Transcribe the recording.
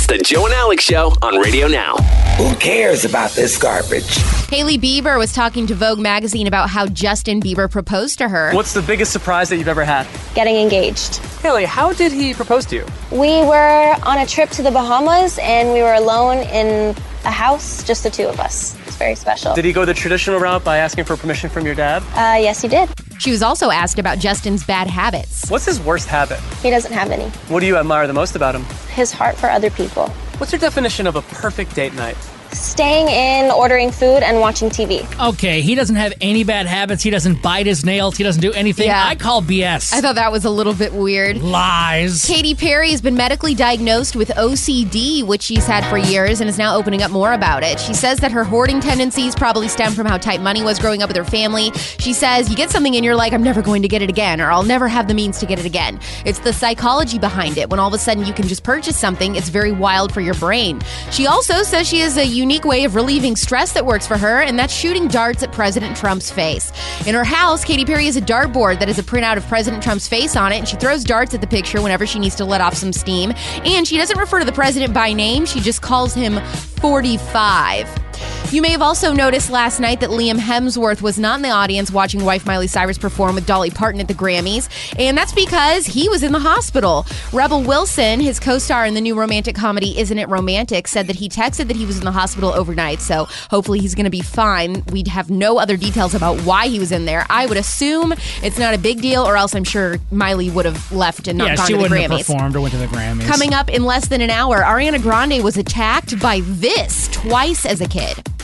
It's the Joe and Alex Show on Radio Now. Who cares about this garbage? Hailey Bieber was talking to Vogue magazine about how Justin Bieber proposed to her. What's the biggest surprise that you've ever had? Getting engaged. Hailey, how did he propose to you? We were on a trip to the Bahamas and we were alone in a house, just the two of us. It's very special. Did he go the traditional route by asking for permission from your dad? Yes, he did. She was also asked about Justin's bad habits. What's his worst habit? He doesn't have any. What do you admire the most about him? His heart for other people. What's your definition of a perfect date night? Staying in, ordering food, and watching TV. Okay, he doesn't have any bad habits. He doesn't bite his nails. He doesn't do anything. Yeah. I call BS. I thought that was a little bit weird. Lies. Katy Perry has been medically diagnosed with OCD, which she's had for years, and is now opening up more about it. She says that her hoarding tendencies probably stem from how tight money was growing up with her family. She says, you get something and you're like, I'm never going to get it again, or I'll never have the means to get it again. It's the psychology behind it. When all of a sudden you can just purchase something, it's very wild for your brain. She also says she has a unique way of relieving stress that works for her, and that's shooting darts at President Trump's face. In her house, Katy Perry has a dartboard that has a printout of President Trump's face on it, and she throws darts at the picture whenever she needs to let off some steam. And she doesn't refer to the president by name, she just calls him 45. You may have also noticed last night that Liam Hemsworth was not in the audience watching wife Miley Cyrus perform with Dolly Parton at the Grammys, and that's because he was in the hospital. Rebel Wilson, his co-star in the new romantic comedy Isn't It Romantic, said that he texted that he was in the hospital overnight, so hopefully he's going to be fine. We'd have no other details about why he was in there. I would assume it's not a big deal, or else I'm sure Miley would have left and not gone to the Grammys. Yeah, she wouldn't have performed or went to the Grammys. Coming up in less than an hour, Ariana Grande was attacked by this twice as a kid.